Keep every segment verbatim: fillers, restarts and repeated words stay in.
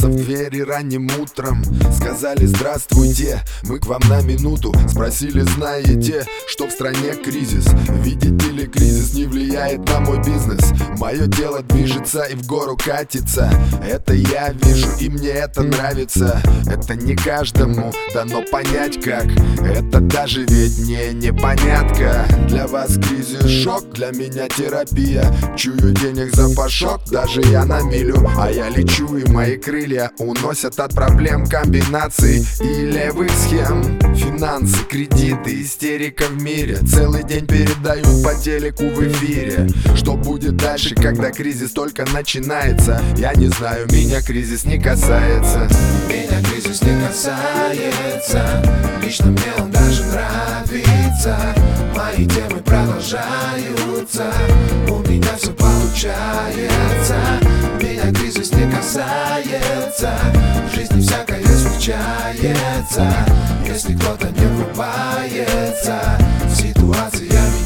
постучался в двери ранним утром. Сказали: здравствуйте, мы к вам на минуту. Спросили: знаете, что в стране кризис? Видите ли, кризис не влияет на мой бизнес. Мое дело движется и в гору катится. Это я вижу, и мне это нравится. Это не каждому дано понять как. Это даже ведь не непонятка. Для вас кризис шок, для меня терапия. Чую денег за пашок, даже я на милю. А я лечу, и мои крылья уносят от проблем комбинаций и левых схем. Финансы, кредиты, истерика в мире. Целый день передают по телеку в эфире. Что будет дальше, когда кризис только начинается? Я не знаю, меня кризис не касается. Меня кризис не касается. Лично мне он даже нравится. Мои темы продолжаются. У меня все получается. Меня кризис не касается. В жизни всякое случается. Если кто-то не врубается, ситуация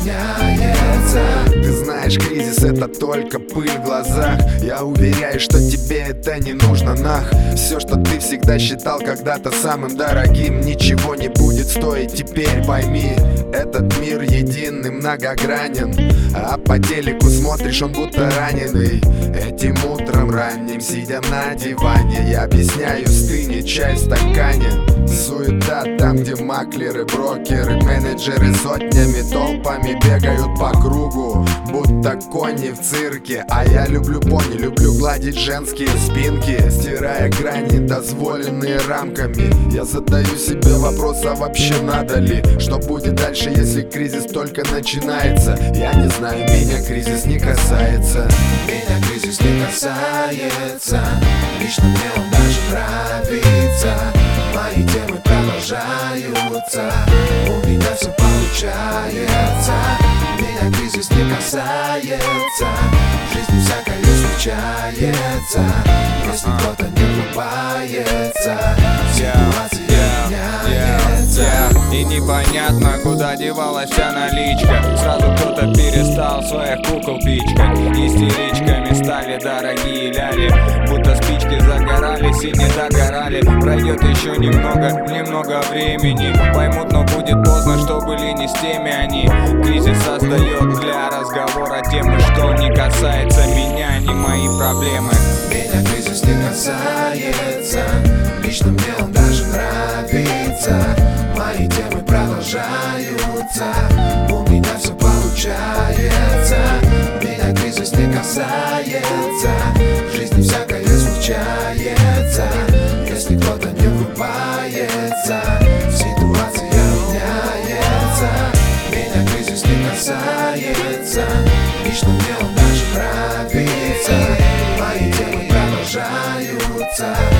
меняется. Ты знаешь, кризис — это только пыль в глазах. Я уверяю, что тебе это не нужно, нах. Все, что ты всегда считал когда-то самым дорогим, ничего не будет стоить теперь, пойми. Этот мир единый, многогранен. А по телеку смотришь, он будто раненый. Этим утром ранним, сидя на диване, я объясняю, стынет чай в стакане. Суета там, где маклеры, брокеры, менеджеры сотнями, толпами бегают по кругу, будто кони в цирке. А я люблю пони, люблю гладить женские спинки, стирая грани, дозволенные рамками. Я задаю себе вопрос, а вообще надо ли? Что будет дальше, если кризис только начинается? Я не знаю, меня кризис не касается. Меня кризис не касается. Лично мне он даже нравится. Мои темы продолжаются. У меня все получается. Меня кризис не касается. В жизни всякое случается. Если кто-то не врубается, ситуация меняется. И непонятно, куда девалась вся наличка. Сразу кто-то перестал своих кукол пичкать. Истеричками стали дорогие ляли. Будто спички загорались и не догорали. Пройдет еще немного, немного времени. Поймут, но будет поздно, что были не с теми они. Кризис создает для разговора темы, что не касается меня, не мои проблемы. Меня кризис не касается. Лично мне он даже нравится. Мои темы продолжаются. У меня все получается. Меня кризис не касается. В жизни всякое случается. Если кто-то не врубается, ситуация меняется. Меня кризис не касается. Лично мне он даже нравится. Мои темы продолжаются.